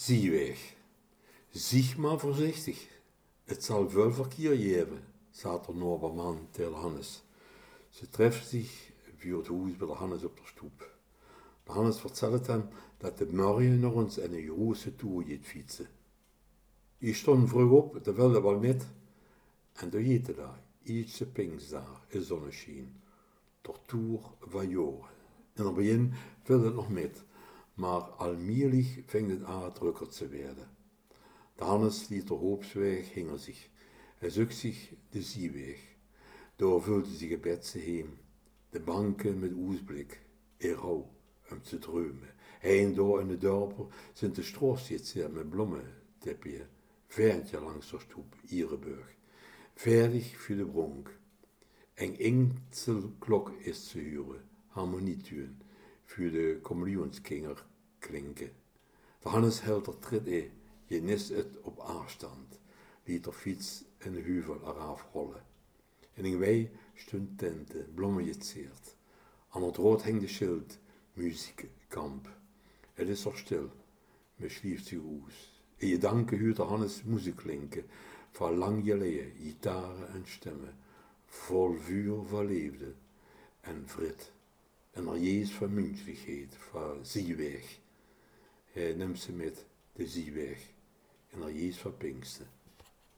Zieweg. Zieg maar voorzichtig. Het zal veel verkeer geven, zei de Noorberman tegen Hannes. Ze treffen zich voor het huis bij de Hannes op de stoep. De Hannes vertelt hem dat de morgen nog eens een grote toer gaat fietsen. Je stond vroeg op, dat wilde wel met. En toen heette daar, ietsje Pinkster, in zonneschijn. De toer van jaren. In het begin wilde het nog met, maar allmählich ving het aan drukker te werden. De Hannes liet de hoopsweg hingen zich. Hij zocht zich de zieweg. Daar vulde zich een bedse heen. De banken met oesblik. In rouw, om te dromen. Hij en daar in de dorpen zijn de stroos zitten met bloementippien. Veertje langs de stoep, Ierenburg. Fertig voor de bronk. Een enkelklok is te huren, harmonietuin, voor de communionskinger klinken. De Hannes hield er trit in, je nist het op afstand, liet de fiets en de heuvel eraf rollen. In een wei stond tenten, bloemen getseerd. Aan het rood hing de schild, muziekkamp. Het is er stil, me schlieft zich oes. In je danken huurt de Hannes muziek klinken, van lang geleden, gitaren en stemmen. Vol vuur van liefde en vrit. En er jees van menselijkheid, van zieweg. Hij neemt ze met, de zieweg. En er jees van Pinksten.